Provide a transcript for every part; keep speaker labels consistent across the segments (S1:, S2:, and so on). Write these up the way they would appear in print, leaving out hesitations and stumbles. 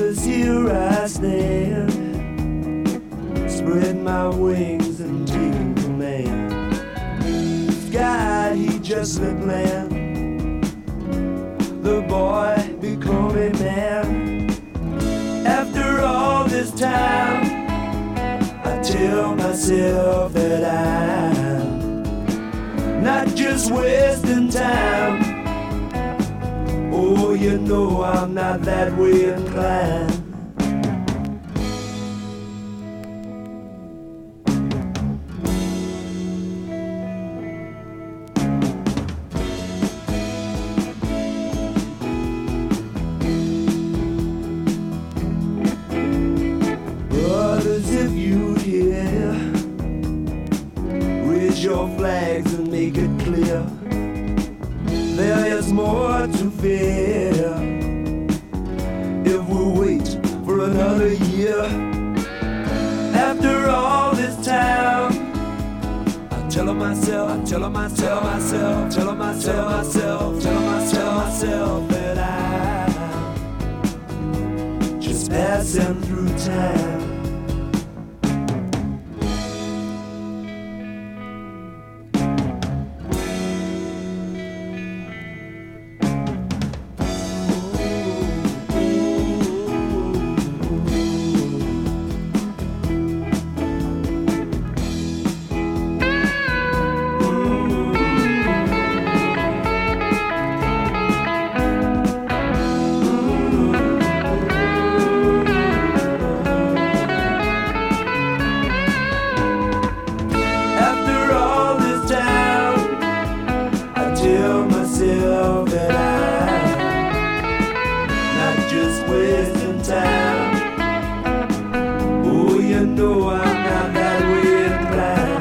S1: brothers, here I stand, spread my wings and take command. God, he just let land. The boy become a man. After all this time, I tell myself that I'm not just wasting time. Oh, you know I'm not that way inclined. Brothers, if you hear, raise your flags and make it clear. There is more to fear if we wait for another year. After all this time, I'm telling myself that I'm just passing through time. Tell myself that I'm not just wasting time. Oh, you know I'm not that way inclined.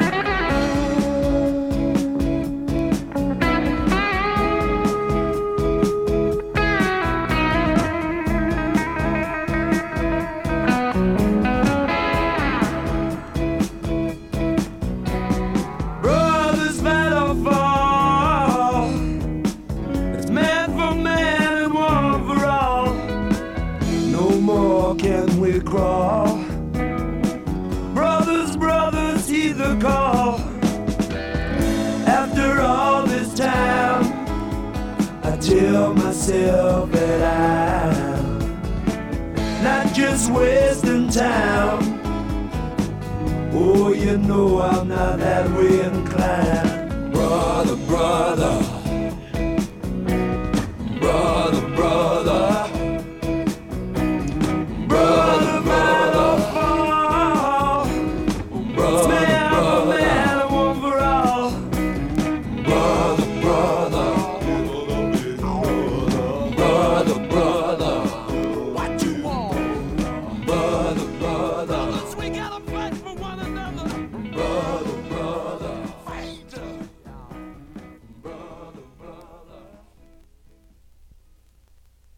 S1: Brothers, battle for can we crawl? Brothers, brothers, heed the call. After all this time, I tell myself that I'm not just wasting time. Oh, you know I'm not that way inclined. Brother, brother, brother, brother. Brother, brother, brother,